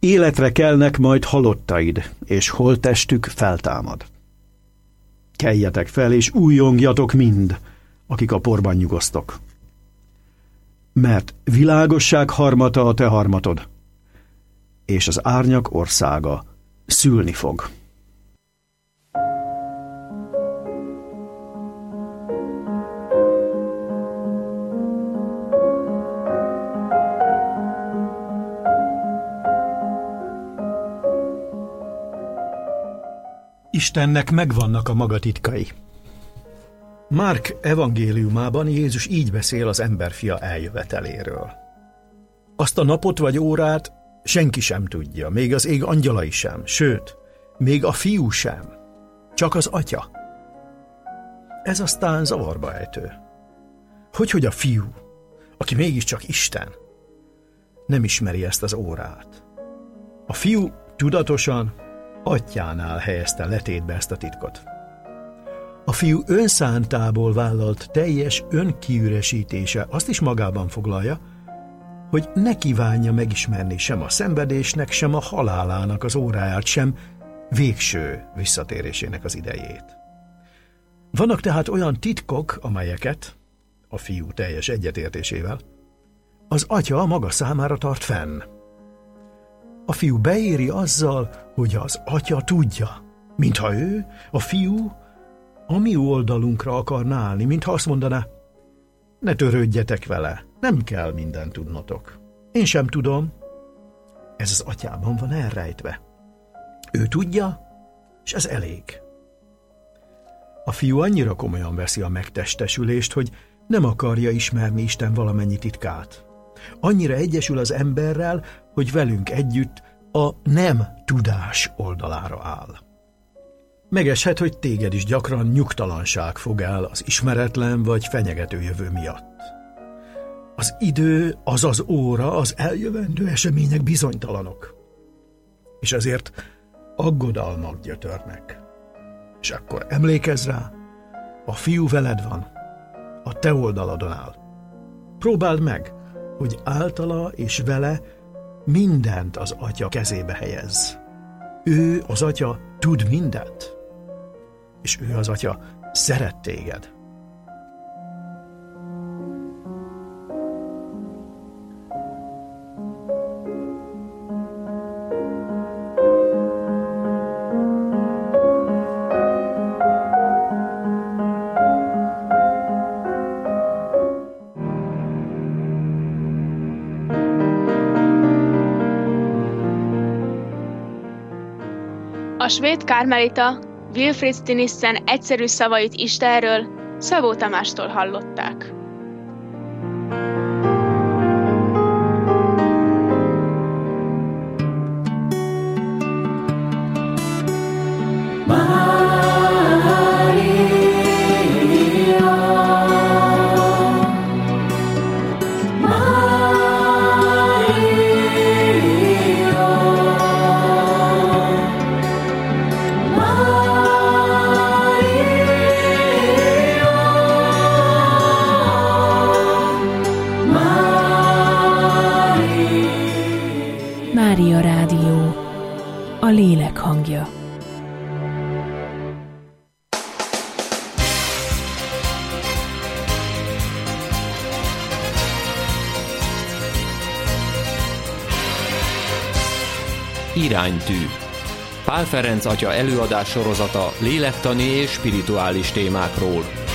Életre kelnek majd halottaid, és holttestük feltámad. Keljetek fel, és újjongjatok mind, akik a porban nyugosztok. Mert világosság harmata a te harmatod, és az árnyak országa szülni fog. Istennek megvannak a maga titkai. Márk evangéliumában Jézus így beszél az emberfia eljöveteléről. Azt a napot vagy órát senki sem tudja, még az ég angyalai sem, sőt, még a fiú sem, csak az atya. Ez aztán zavarba ejtő. Hogy a fiú, aki mégiscsak Isten, nem ismeri ezt az órát. A fiú tudatosan atyjánál helyezte letétbe ezt a titkot. A fiú önszántából vállalt teljes önkiüresítése azt is magában foglalja, hogy ne kívánja megismerni sem a szenvedésnek, sem a halálának az óráját, sem végső visszatérésének az idejét. Vannak tehát olyan titkok, amelyeket, a fiú teljes egyetértésével, az atya maga számára tart fenn. A fiú beéri azzal, hogy az atya tudja, mintha ő, a fiú, a mi oldalunkra akarna állni, mintha azt mondaná, ne törődjetek vele, nem kell mindent tudnotok. Én sem tudom. Ez az atyában van elrejtve. Ő tudja, és ez elég. A fiú annyira komolyan veszi a megtestesülést, hogy nem akarja ismerni Isten valamennyi titkát. Annyira egyesül az emberrel, hogy velünk együtt a nem tudás oldalára áll. Megeshet, hogy téged is gyakran nyugtalanság fog el az ismeretlen vagy fenyegető jövő miatt. Az idő, az óra, az eljövendő események bizonytalanok. És ezért aggodalmak gyötörnek. És akkor emlékezz rá, a fiú veled van, a te oldaladon áll. Próbáld meg, hogy általa és vele mindent az atya kezébe helyezz. Ő, az atya, tud mindent, és ő, az atya, szeret téged. A svéd kármelita Wilfrid Stinissen egyszerű szavait Istenről Szabó Tamástól hallották. Mária Rádió, a lélek hangja. Iránytű. Pál Ferenc atya előadás sorozata lélektani és spirituális témákról.